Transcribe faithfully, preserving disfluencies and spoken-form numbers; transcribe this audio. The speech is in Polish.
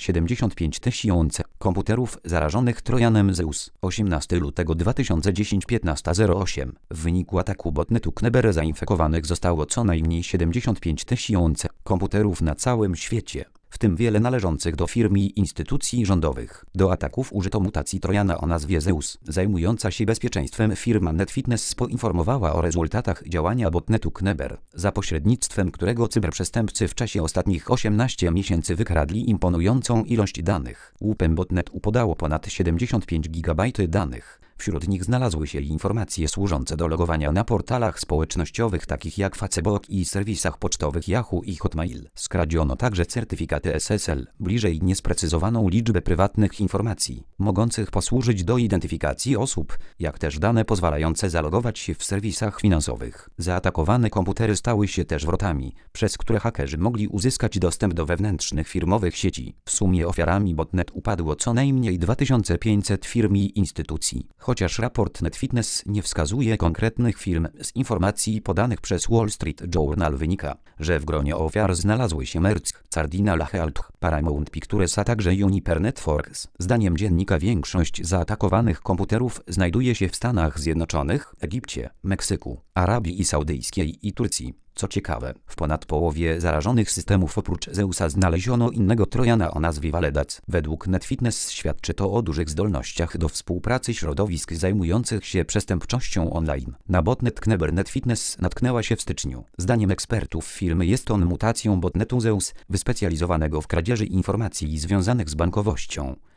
siedemdziesiąt pięć tysięcy komputerów zarażonych trojanem Zeus. osiemnastego lutego dwa tysiące dziesiątego piętnasta zero osiem. W wyniku ataku botnetu Kneber zainfekowanych zostało co najmniej siedemdziesiąt pięć tysięcy komputerów na całym świecie, w tym wiele należących do firm i instytucji rządowych. Do ataków użyto mutacji trojana o nazwie Zeus. Zajmująca się bezpieczeństwem firma NetFitness poinformowała o rezultatach działania botnetu Kneber, za pośrednictwem którego cyberprzestępcy w czasie ostatnich osiemnastu miesięcy wykradli imponującą ilość danych. Łupem botnetu podało ponad siedemdziesiąt pięć gigabajtów danych. Wśród nich znalazły się informacje służące do logowania na portalach społecznościowych takich jak Facebook i serwisach pocztowych Yahoo i Hotmail. Skradziono także certyfikaty S S L, bliżej niesprecyzowaną liczbę prywatnych informacji, mogących posłużyć do identyfikacji osób, jak też dane pozwalające zalogować się w serwisach finansowych. Zaatakowane komputery stały się też wrotami, przez które hakerzy mogli uzyskać dostęp do wewnętrznych firmowych sieci. W sumie ofiarami botnet upadło co najmniej dwa tysiące pięćset firm i instytucji. Chociaż raport NetFitness nie wskazuje konkretnych firm, z informacji podanych przez Wall Street Journal wynika, że w gronie ofiar znalazły się Merck, Cardinal Health, Paramount Pictures, a także Uniper Networks. Zdaniem dziennika większość zaatakowanych komputerów znajduje się w Stanach Zjednoczonych, Egipcie, Meksyku, Arabii Saudyjskiej i Turcji. Co ciekawe, w ponad połowie zarażonych systemów oprócz Zeusa znaleziono innego trojana o nazwie Valedac. Według NetFitness świadczy to o dużych zdolnościach do współpracy środowisk zajmujących się przestępczością online. Na botnet Kneber NetFitness natknęła się w styczniu. Zdaniem ekspertów firmy jest on mutacją botnetu Zeus, wyspecjalizowanego w kradzieży informacji związanych z bankowością.